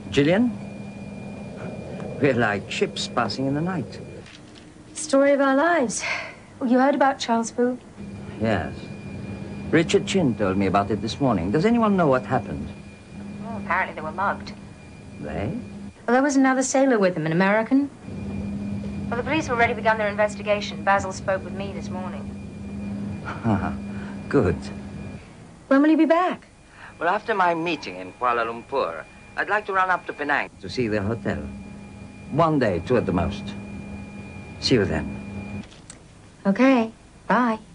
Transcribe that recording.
Gillian? We're like ships passing in the night. Story of our lives. Oh, you heard about Charles Fu? Yes. Richard Chin told me about it this morning. Does anyone know what happened? Oh, apparently they were mugged. They? Well, there was another sailor with him, an American. Well, the police have already begun their investigation. Basil spoke with me this morning. Good. When will you be back? Well, after my meeting in Kuala Lumpur, I'd like to run up to Penang to see the hotel. 1 day, 2 at the most. See you then. Okay. Bye.